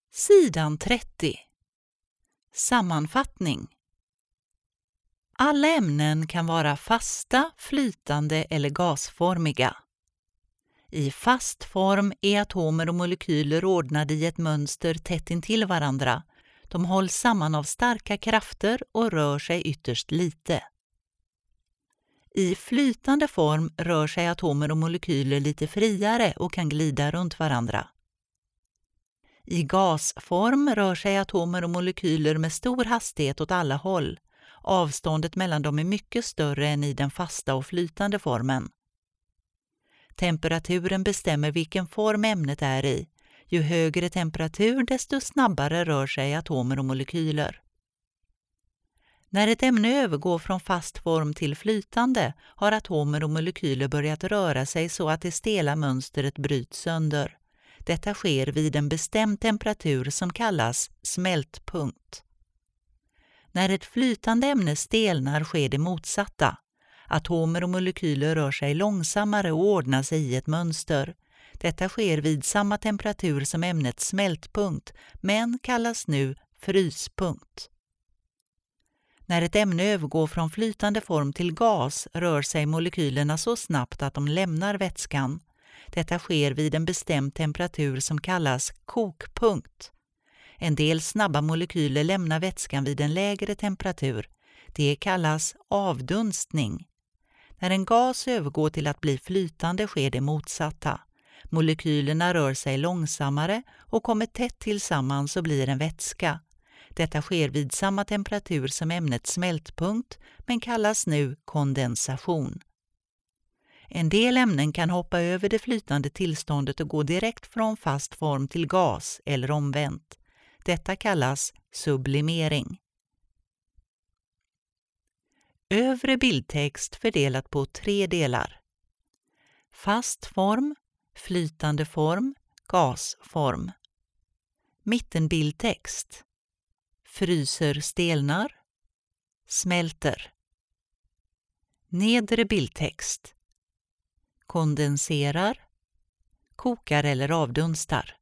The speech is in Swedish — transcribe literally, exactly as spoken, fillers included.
Sidan trettio. Sammanfattning. Alla ämnen kan vara fasta, flytande eller gasformiga. I fast form är atomer och molekyler ordnade i ett mönster tätt intill varandra. De hålls samman av starka krafter och rör sig ytterst lite. I flytande form rör sig atomer och molekyler lite friare och kan glida runt varandra. I gasform rör sig atomer och molekyler med stor hastighet åt alla håll. Avståndet mellan dem är mycket större än i den fasta och flytande formen. Temperaturen bestämmer vilken form ämnet är i. Ju högre temperatur, desto snabbare rör sig atomer och molekyler. När ett ämne övergår från fast form till flytande har atomer och molekyler börjat röra sig så att det stela mönstret bryts sönder. Detta sker vid en bestämd temperatur som kallas smältpunkt. När ett flytande ämne stelnar sker det motsatta. Atomer och molekyler rör sig långsammare och ordnar sig i ett mönster. Detta sker vid samma temperatur som ämnets smältpunkt, men kallas nu fryspunkt. När ett ämne övergår från flytande form till gas rör sig molekylerna så snabbt att de lämnar vätskan. Detta sker vid en bestämd temperatur som kallas kokpunkt. En del snabba molekyler lämnar vätskan vid en lägre temperatur. Det kallas avdunstning. När en gas övergår till att bli flytande sker det motsatta. Molekylerna rör sig långsammare och kommer tätt tillsammans och blir en vätska. Detta sker vid samma temperatur som ämnets smältpunkt, men kallas nu kondensation. En del ämnen kan hoppa över det flytande tillståndet och gå direkt från fast form till gas eller omvänt. Detta kallas sublimering. Övre bildtext fördelat på tre delar. Fast form, flytande form, gasform. Mittenbildtext. Fryser, stelnar. Smälter. Nedre bildtext. Kondenserar. Kokar eller avdunstar.